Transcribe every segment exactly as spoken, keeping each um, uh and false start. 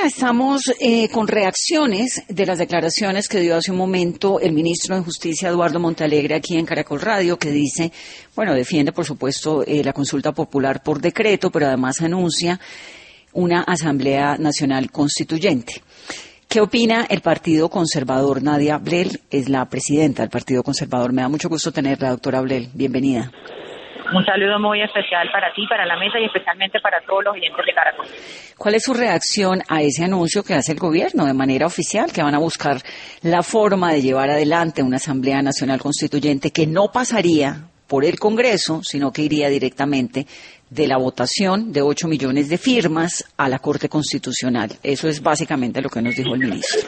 Estamos eh, con reacciones de las declaraciones que dio hace un momento el ministro de Justicia, Eduardo Montealegre, aquí en Caracol Radio, que dice, bueno, defiende, por supuesto, eh, la consulta popular por decreto, pero además anuncia una Asamblea Nacional Constituyente. ¿Qué opina el Partido Conservador? Nadia Ablel es la presidenta del Partido Conservador. Me da mucho gusto tenerla, doctora Ablel. Bienvenida. Un saludo muy especial para ti, para la mesa y especialmente para todos los oyentes de Caracol. ¿Cuál es su reacción a ese anuncio que hace el gobierno de manera oficial, que van a buscar la forma de llevar adelante una Asamblea Nacional Constituyente que no pasaría por el Congreso, sino que iría directamente de la votación de ocho millones de firmas a la Corte Constitucional? Eso es básicamente lo que nos dijo el ministro.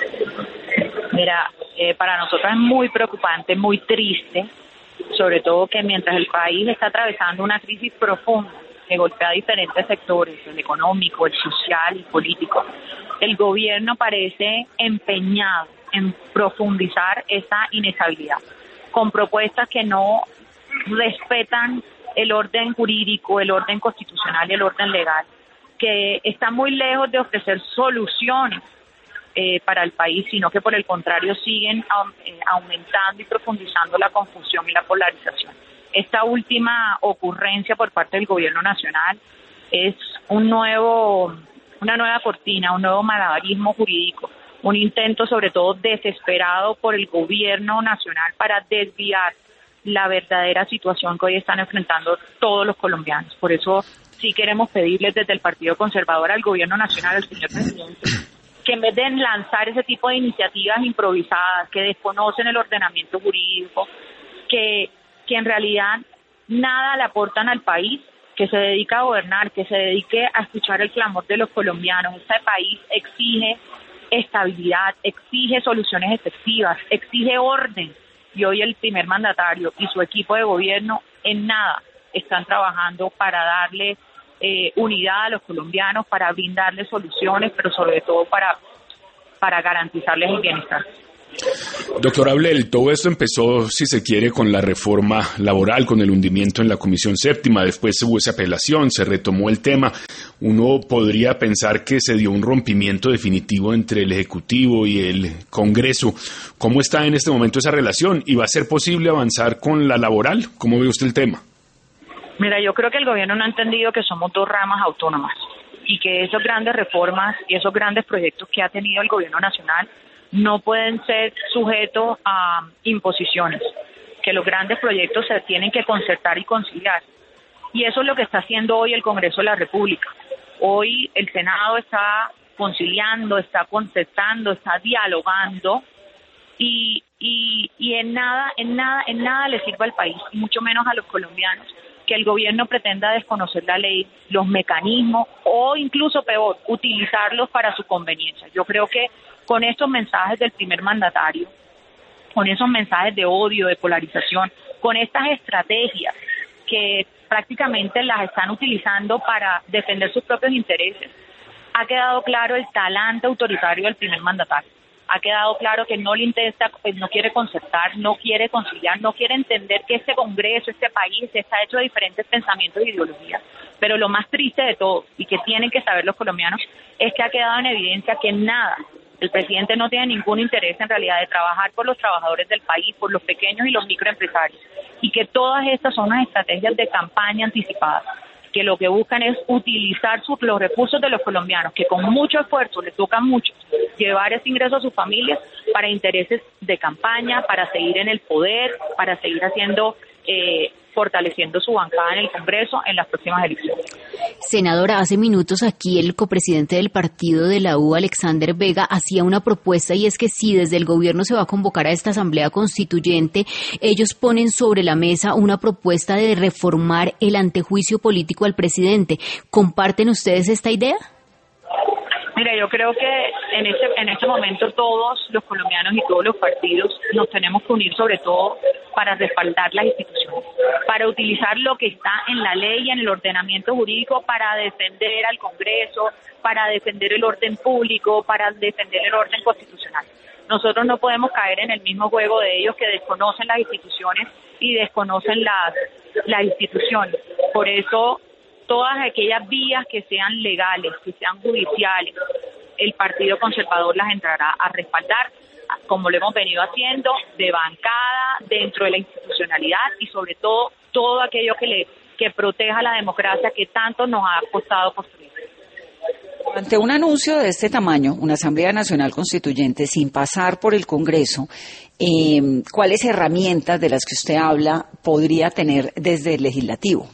Mira, eh, para nosotros es muy preocupante, muy triste, sobre todo que mientras el país está atravesando una crisis profunda que golpea a diferentes sectores, el económico, el social y político, el gobierno parece empeñado en profundizar esa inestabilidad, con propuestas que no respetan el orden jurídico, el orden constitucional y el orden legal, que están muy lejos de ofrecer soluciones Eh, para el país, sino que por el contrario siguen eh, aumentando y profundizando la confusión y la polarización. Esta última ocurrencia por parte del gobierno nacional es un nuevo, una nueva cortina, un nuevo malabarismo jurídico, un intento sobre todo desesperado por el gobierno nacional para desviar la verdadera situación que hoy están enfrentando todos los colombianos. Por eso sí queremos pedirles desde el Partido Conservador al gobierno nacional, al señor presidente, que en vez de lanzar ese tipo de iniciativas improvisadas, que desconocen el ordenamiento jurídico, que, que en realidad nada le aportan al país, que se dedica a gobernar, que se dedique a escuchar el clamor de los colombianos. Este país exige estabilidad, exige soluciones efectivas, exige orden. Y hoy el primer mandatario y su equipo de gobierno en nada están trabajando para darle Eh, unidad a los colombianos, para brindarles soluciones, pero sobre todo para, para garantizarles el bienestar. Doctora Ablel, todo esto empezó, si se quiere, con la reforma laboral, con el hundimiento en la Comisión Séptima, después hubo esa apelación, se retomó el tema. Uno podría pensar que se dio un rompimiento definitivo entre el Ejecutivo y el Congreso. ¿Cómo está en este momento esa relación? ¿Y va a ser posible avanzar con la laboral? ¿Cómo ve usted el tema? Mira, yo creo que el gobierno no ha entendido que somos dos ramas autónomas y que esas grandes reformas y esos grandes proyectos que ha tenido el gobierno nacional no pueden ser sujetos a imposiciones, que los grandes proyectos se tienen que concertar y conciliar. Y eso es lo que está haciendo hoy el Congreso de la República. Hoy el Senado está conciliando, está concertando, está dialogando y, y, y en nada, en nada, en nada le sirve al país, y mucho menos a los colombianos, que el gobierno pretenda desconocer la ley, los mecanismos o incluso peor, utilizarlos para su conveniencia. Yo creo que con estos mensajes del primer mandatario, con esos mensajes de odio, de polarización, con estas estrategias que prácticamente las están utilizando para defender sus propios intereses, ha quedado claro el talante autoritario del primer mandatario. Ha quedado claro que no le intenta, no quiere concertar, no quiere conciliar, no quiere entender que este Congreso, este país está hecho de diferentes pensamientos e ideologías. Pero lo más triste de todo, y que tienen que saber los colombianos, es que ha quedado en evidencia que nada, el presidente no tiene ningún interés en realidad de trabajar por los trabajadores del país, por los pequeños y los microempresarios, y que todas estas son unas estrategias de campaña anticipadas, que lo que buscan es utilizar sus, los recursos de los colombianos, que con mucho esfuerzo les toca mucho llevar ese ingreso a sus familias para intereses de campaña, para seguir en el poder, para seguir haciendo, eh, fortaleciendo su bancada en el Congreso en las próximas elecciones. Senadora, hace minutos aquí el copresidente del partido de la U, Alexander Vega, hacía una propuesta, y es que si desde el gobierno se va a convocar a esta Asamblea Constituyente, ellos ponen sobre la mesa una propuesta de reformar el antejuicio político al presidente. ¿Comparten ustedes esta idea? Mira, yo creo que en este, en este momento todos los colombianos y todos los partidos nos tenemos que unir sobre todo para respaldar las instituciones, para utilizar lo que está en la ley y en el ordenamiento jurídico para defender al Congreso, para defender el orden público, para defender el orden constitucional. Nosotros no podemos caer en el mismo juego de ellos que desconocen las instituciones y desconocen las, las instituciones. Por eso, todas aquellas vías que sean legales, que sean judiciales, el Partido Conservador las entrará a respaldar, como lo hemos venido haciendo, de bancada, dentro de la institucionalidad y sobre todo todo aquello que le que proteja la democracia que tanto nos ha costado construir. Ante un anuncio de este tamaño, una Asamblea Nacional Constituyente sin pasar por el Congreso, eh, ¿cuáles herramientas de las que usted habla podría tener desde el Legislativo?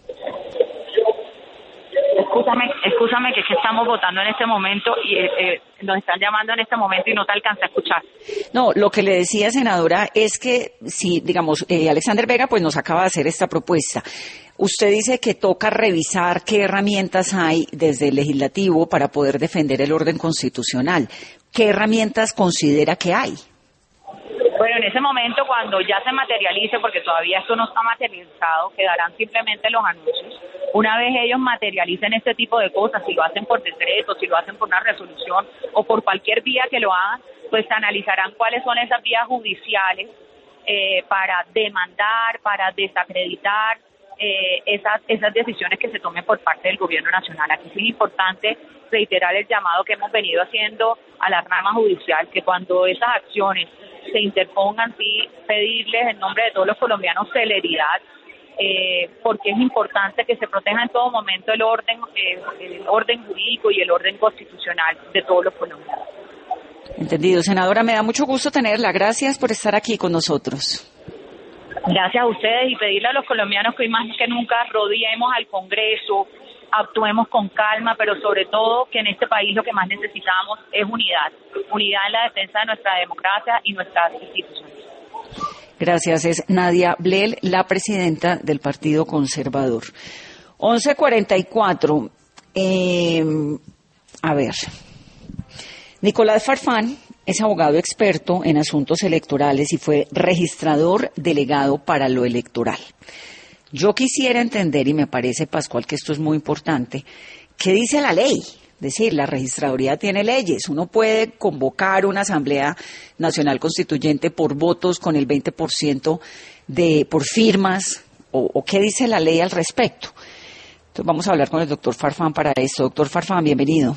Escúchame, escúchame que es que estamos votando en este momento y eh, eh, nos están llamando en este momento y no te alcanza a escuchar. No, lo que le decía, senadora, es que si, digamos, eh, Alexander Vega pues nos acaba de hacer esta propuesta. Usted dice que toca revisar qué herramientas hay desde el Legislativo para poder defender el orden constitucional. ¿Qué herramientas considera que hay? Bueno, en ese momento, cuando ya se materialice, porque todavía esto no está materializado, quedarán simplemente los anuncios. Una vez ellos materialicen este tipo de cosas, si lo hacen por decreto, si lo hacen por una resolución o por cualquier vía que lo hagan, pues analizarán cuáles son esas vías judiciales eh, para demandar, para desacreditar eh, esas, esas decisiones que se tomen por parte del Gobierno Nacional. Aquí sí es importante reiterar el llamado que hemos venido haciendo a la rama judicial, que cuando esas acciones se interpongan, sí, pedirles en nombre de todos los colombianos celeridad, eh, porque es importante que se proteja en todo momento el orden, eh, el orden jurídico y el orden constitucional de todos los colombianos. Entendido, senadora, me da mucho gusto tenerla. Gracias por estar aquí con nosotros. Gracias a ustedes y pedirle a los colombianos que hoy más que nunca rodeemos al Congreso, actuemos con calma, pero sobre todo que en este país lo que más necesitamos es unidad, unidad en la defensa de nuestra democracia y nuestras instituciones. Gracias, es Nadia Blel, la presidenta del Partido Conservador. once cuarenta y cuatro, eh, a ver, Nicolás Farfán es abogado experto en asuntos electorales y fue registrador delegado para lo electoral. Yo quisiera entender, y me parece, Pascual, que esto es muy importante, ¿qué dice la ley? Es decir, la registraduría tiene leyes. Uno puede convocar una Asamblea Nacional Constituyente por votos con el veinte por ciento de, por firmas, o, o ¿qué dice la ley al respecto? Entonces vamos a hablar con el doctor Farfán para esto. Doctor Farfán, bienvenido.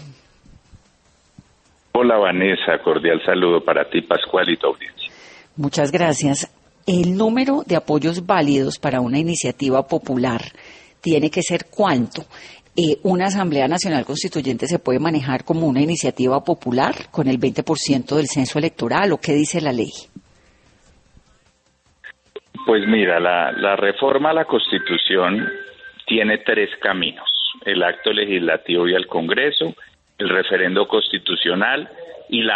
Hola Vanessa, cordial saludo para ti, Pascual, y tu audiencia. Muchas gracias. El número de apoyos válidos para una iniciativa popular tiene que ser ¿cuánto? Eh, ¿Una Asamblea Nacional Constituyente se puede manejar como una iniciativa popular con el veinte por ciento del censo electoral o qué dice la ley? Pues mira, la, la reforma a la Constitución tiene tres caminos: el acto legislativo y el Congreso, el referendo constitucional y la